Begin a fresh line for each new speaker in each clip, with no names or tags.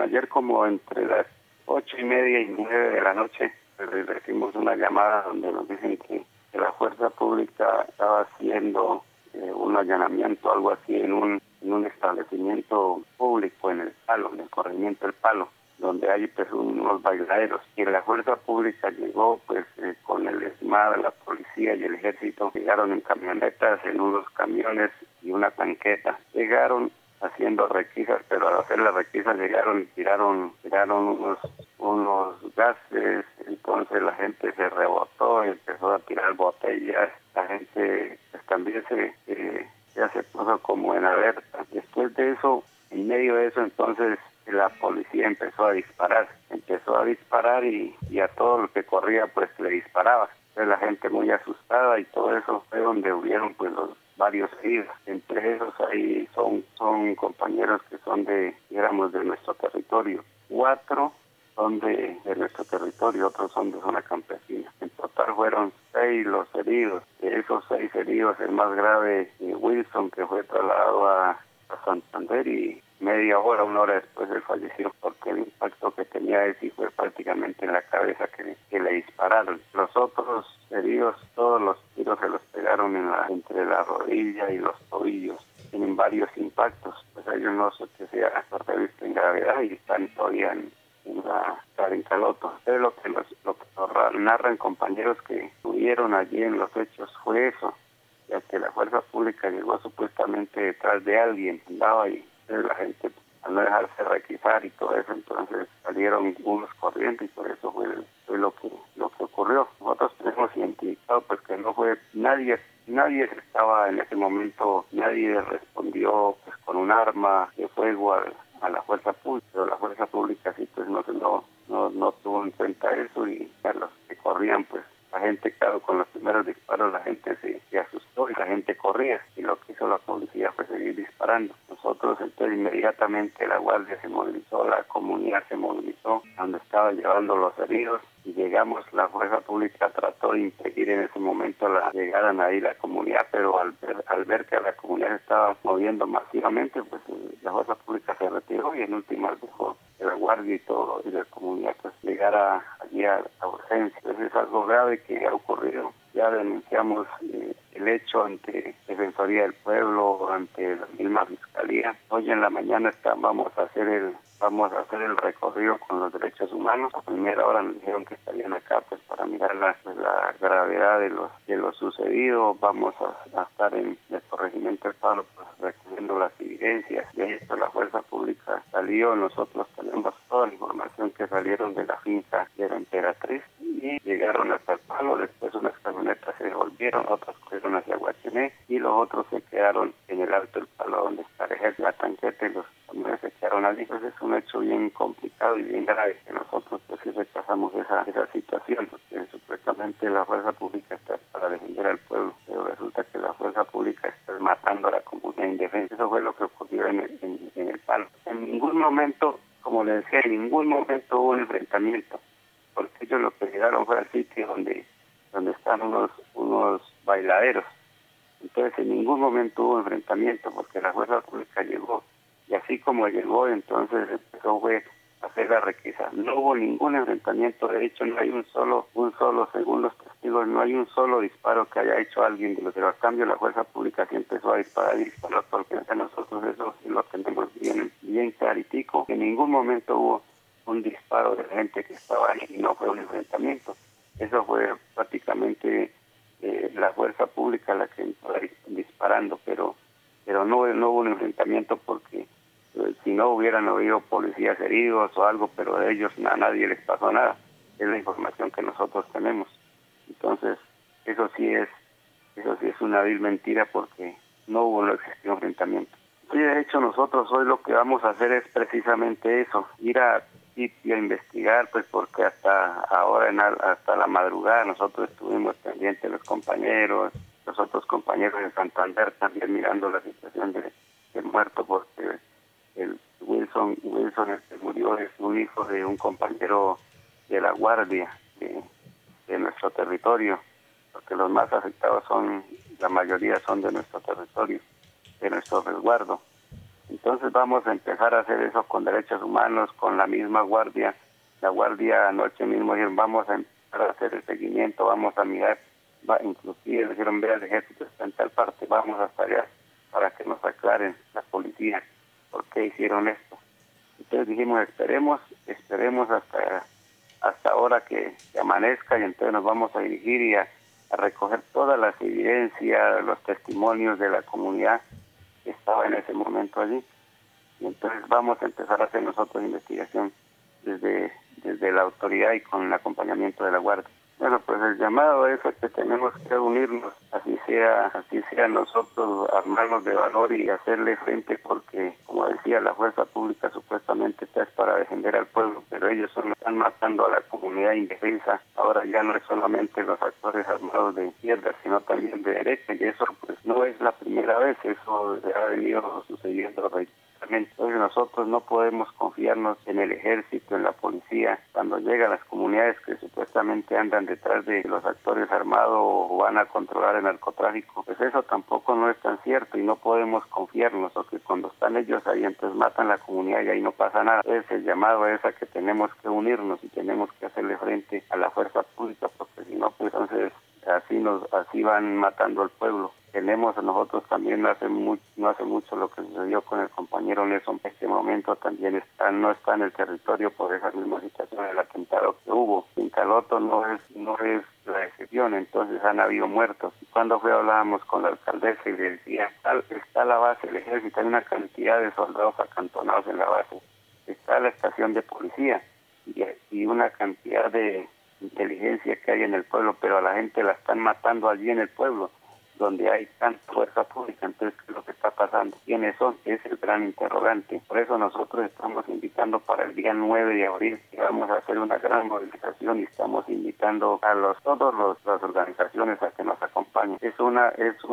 ayer como entre las 8:30 y 9 de la noche recibimos una llamada donde nos dicen que la fuerza pública estaba haciendo un allanamiento, algo así, en un establecimiento público en el Palo, en el corregimiento del Palo, donde hay pues unos bailaderos. Y la fuerza pública llegó pues con el ESMAD, la policía y el ejército, llegaron en camionetas, en unos camiones y una tanqueta. Llegaron haciendo requisas, pero al hacer las requisas llegaron y tiraron unos gases. Entonces la gente se rebotó y empezó a tirar botellas. La gente pues, también ya se puso como en alerta. Después de eso, en medio de eso, entonces la policía empezó a disparar y a todo lo que corría pues le disparaba. Entonces la gente muy asustada y todo eso fue donde hubieron pues los varios heridos. Entre esos ahí son compañeros que son digamos, de nuestro territorio. 4 son de nuestro territorio, otros son de zona campesina. En total fueron 6 los heridos. De esos 6 heridos, el más grave, Wilson, que fue trasladado a Santander, y una hora después él falleció porque el impacto que tenía él sí fue prácticamente en la cabeza que le dispararon. Los otros heridos, todos los tiros se los pegaron entre la rodilla y los tobillos. Tienen varios impactos, pues ellos no sé que sea visto en gravedad y están todavía en Caloto. Pero lo que nos narran compañeros que estuvieron allí en los hechos fue eso, ya que la fuerza pública llegó supuestamente detrás de alguien, andaba ahí. La gente, al no dejarse requisar y todo eso, entonces salieron unos corriendo y por eso fue lo que ocurrió. Nosotros tenemos identificado pues que no fue nadie estaba en ese momento, nadie respondió pues con un arma de fuego a la fuerza pública, pero la fuerza pública sí pues no tuvo en cuenta eso, y a los que corrían pues la gente, claro, con los primeros disparos la gente se asustó y la gente corría, y lo que hizo la policía fue seguir disparando. Nosotros entonces inmediatamente la guardia se movilizó, la comunidad se movilizó donde estaban llevando los heridos, y llegamos. La fuerza pública trató de impedir en ese momento la llegaran ahí la comunidad, pero al ver que la comunidad se estaba moviendo masivamente, pues la fuerza pública se retiró y en últimas dejó que la guardia y la comunidad pues llegara allí a urgencia. Entonces es algo grave que ha ocurrido. Ya denunciamos el hecho ante Defensoría del Pueblo, ante la misma Fiscalía. Hoy en la mañana vamos a hacer el recorrido con los derechos humanos. A primera hora nos dijeron que estarían acá pues para mirar la gravedad de lo sucedido. Vamos a estar en el corregimiento del Palo pues recogiendo las evidencias. De esto la fuerza pública salió. Nosotros tenemos toda la información que salieron de la finca de la Emperatriz y llegaron hasta el Palo. Después unas camionetas se devolvieron, otras corrieron hacia Guachiné y los otros se quedaron en el Alto del Palo, donde está la tanqueta, y los camiones se quedaron allí. Entonces es un hecho bien complicado y bien grave que nosotros pues sí rechazamos esa situación, porque supuestamente la fuerza pública está para defender al pueblo, pero resulta que la fuerza pública está matando a la comunidad indefensa. Eso fue lo que ocurrió en el Palo. En ningún momento, como les decía, en ningún momento hubo un enfrentamiento, porque ellos lo que llegaron fue al sitio donde están unos bailaderos. Entonces en ningún momento hubo enfrentamiento, porque la fuerza pública llegó, y así como llegó, entonces empezó a hacer la requisa. No hubo ningún enfrentamiento. De hecho no hay un solo, según los testigos, no hay un solo disparo que haya hecho alguien de los de. A cambio la fuerza pública sí empezó a disparar y disparar, porque nosotros eso sí lo tenemos bien claritico. En ningún momento hubo un disparo de la gente que estaba ahí y no fue un enfrentamiento. Eso fue prácticamente la fuerza pública la que entró disparando, pero no hubo un enfrentamiento, porque si no hubieran habido policías heridos o algo, pero de ellos a nadie les pasó nada. Es la información que nosotros tenemos. Entonces eso sí es una vil mentira, porque no existió enfrentamiento. Y de hecho nosotros hoy lo que vamos a hacer es precisamente eso, ir a sitio a investigar, pues porque hasta ahora, hasta la madrugada, nosotros estuvimos pendientes, los otros compañeros de Santander también mirando la situación del muerto, porque el Wilson que murió es un hijo de un compañero de la guardia de nuestro territorio, porque los más afectados la mayoría son de nuestro territorio, de nuestro resguardo. Entonces vamos a empezar a hacer eso con derechos humanos, con la misma guardia. La guardia anoche mismo dijeron, vamos a empezar a hacer el seguimiento, vamos a mirar, inclusive dijeron, vea, el ejército está en tal parte, vamos hasta allá para que nos aclaren la policía por qué hicieron esto. Entonces dijimos, esperemos hasta ahora que amanezca, y entonces nos vamos a dirigir y a recoger todas las evidencias, los testimonios de la comunidad que estaba en ese momento allí. Y entonces vamos a empezar a hacer nosotros investigación desde la autoridad y con el acompañamiento de la Guardia. Bueno, pues el llamado es a que tenemos que unirnos, así sea nosotros, armarnos de valor y hacerle frente, porque, como decía, la fuerza pública supuestamente está para defender al pueblo, pero ellos están matando a la comunidad indefensa. Ahora ya no es solamente los actores armados de izquierda, sino también de derecha, y eso pues no es la primera vez, eso ha venido sucediendo reiteradamente. Entonces nosotros no podemos confiarnos en el ejército, en la policía, cuando llegan las comunidades que supuestamente andan detrás de los actores armados o van a controlar el narcotráfico. Pues eso tampoco no es tan cierto y no podemos confiarnos, porque cuando están ellos ahí entonces matan la comunidad y ahí no pasa nada. Entonces el llamado es a que tenemos que unirnos y tenemos que hacerle frente a la fuerza pública, porque si no, pues entonces así van matando al pueblo. Tenemos nosotros también no hace mucho lo que sucedió con el compañero Nelson. En este momento también no está en el territorio por esa misma situación del atentado que hubo. Pincaloto no es la excepción, entonces han habido muertos. Y cuando hablábamos con la alcaldesa y le decía, está la base del ejército, hay una cantidad de soldados acantonados en la base, está la estación de policía y una cantidad de inteligencia que hay en el pueblo, pero a la gente la están matando allí en el pueblo, donde hay tanta fuerza pública. Entonces, ¿qué es lo que está pasando? ¿Quiénes son? Es el gran interrogante. Por eso nosotros estamos invitando para el día 9 de abril, que vamos a hacer una gran movilización, y estamos invitando a todas las organizaciones a que nos acompañen. Es una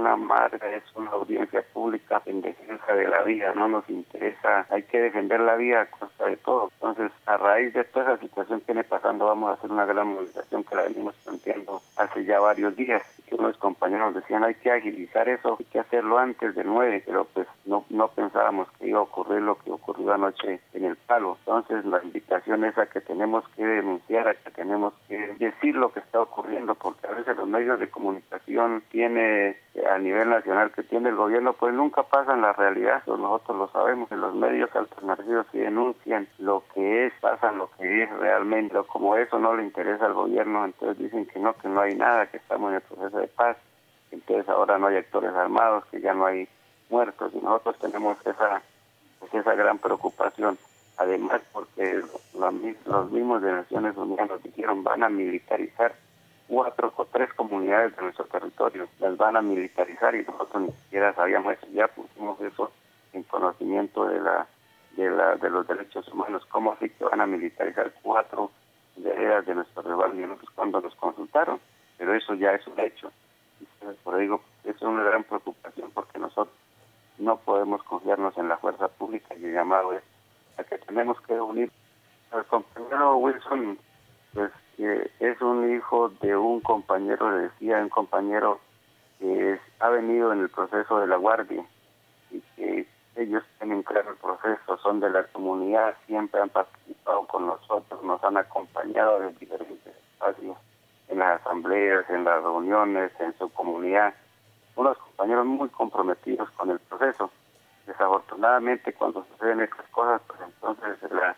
audiencia pública en defensa de la vida, no nos interesa, hay que defender la vida a costa de todo. Entonces, a raíz de toda esa situación que viene pasando, vamos a hacer una gran movilización que la venimos planteando hace ya varios días. Que unos compañeros decían, hay que agilizar eso, hay que hacerlo antes del 9, pero pues no pensábamos que iba a ocurrir lo que ocurrió anoche en el Palo. Entonces la invitación es a que tenemos que denunciar, a que tenemos que decir lo que está ocurriendo, porque a veces los medios de comunicación a nivel nacional que tiene el gobierno, pues nunca pasan la realidad. Nosotros lo sabemos, que los medios alternativos sí denuncian lo que pasan lo que es realmente. Pero como eso no le interesa al gobierno, entonces dicen que no hay nada, que estamos en el proceso de paz. Entonces ahora no hay actores armados, que ya no hay muertos, y nosotros tenemos esa gran preocupación. Además, porque los mismos de Naciones Unidas nos dijeron, van a militarizar 4 o 3 comunidades de nuestro territorio, las van a militarizar, y nosotros ni siquiera sabíamos eso. Ya pusimos eso en conocimiento de los derechos humanos. ¿Cómo así que van a militarizar 4 veredas de nuestro rebaño? Nosotros cuando nos consultaron, pero eso ya es un hecho. Por eso digo, es una gran preocupación, porque nosotros no podemos confiarnos en la fuerza pública, y el llamado es a que tenemos que unir. El compañero Wilson, pues es un hijo de un compañero, le decía, un compañero que ha venido en el proceso de la Guardia, y que ellos tienen claro el proceso, son de la comunidad, siempre han participado con nosotros, nos han acompañado en diferentes espacios, en las asambleas, en las reuniones, en su comunidad. Unos compañeros muy comprometidos con el proceso. Desafortunadamente, cuando suceden estas cosas, pues entonces la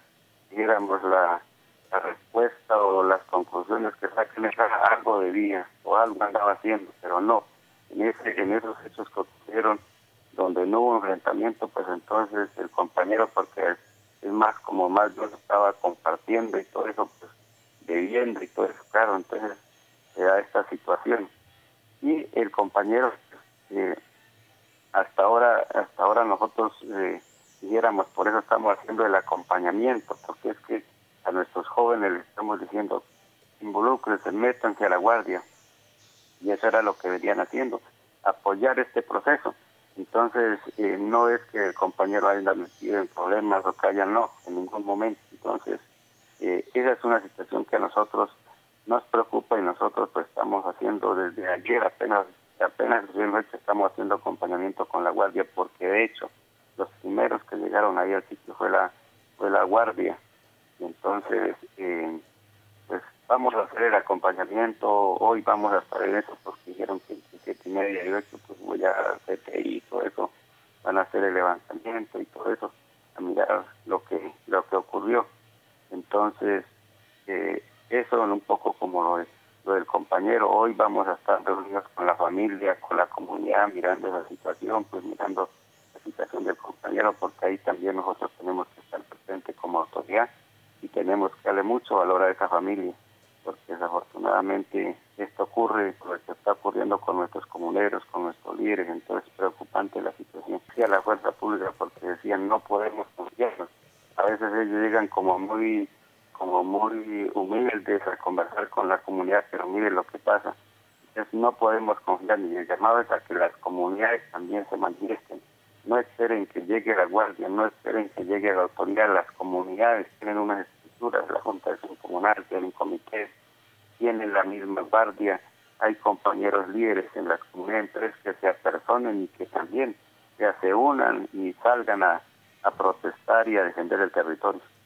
respuesta o las conclusiones que saquen es algo debía o algo andaba haciendo, pero no. En esos hechos que ocurrieron, donde no hubo enfrentamiento, pues entonces el compañero, porque es más yo lo estaba compartiendo y todo eso, pues bebiendo y todo eso, claro, entonces se da esta situación. Y el compañero, hasta ahora nosotros dijéramos, por eso estamos haciendo el acompañamiento, porque es que a nuestros jóvenes les estamos diciendo, involúcrense, métanse a la Guardia, y eso era lo que venían haciendo, apoyar este proceso. Entonces, no es que el compañero haya metido en problemas o que haya, no, en ningún momento. Entonces, esa es una situación que a nosotros nos preocupa, y nosotros pues estamos haciendo desde ayer, apenas estamos haciendo acompañamiento con la Guardia, porque de hecho, los primeros que llegaron ahí al sitio fue la guardia. Y entonces, pues vamos a hacer el acompañamiento, hoy vamos a estar en eso, porque dijeron que 7:30 y 8, pues voy a CTI y todo eso, van a hacer el levantamiento y todo eso, a mirar lo que ocurrió. Entonces, eso un poco como lo del compañero, hoy vamos a estar reunidos con la familia, con la comunidad, mirando esa situación, pues mirando la situación del compañero, porque ahí también nosotros tenemos que estar presentes como autoridad y tenemos que darle mucho valor a esa familia, porque desafortunadamente esto ocurre, lo que está ocurriendo con nuestros comuneros, con nuestros líderes, entonces es preocupante la situación. Sí, a la fuerza pública, porque decían no podemos confiarnos. A veces ellos llegan como muy humildes a conversar con la comunidad, pero mire lo que pasa, es no podemos confiar, ni el llamado es a que las comunidades también se manifiesten. No esperen que llegue la guardia, no esperen que llegue la autoridad. Las comunidades tienen unas estructuras, la Junta de Acción Comunal, tienen comités, tienen la misma guardia, hay compañeros líderes en las comunidades, entonces que se apersonen y que también se unan y salgan a protestar y a defender el territorio.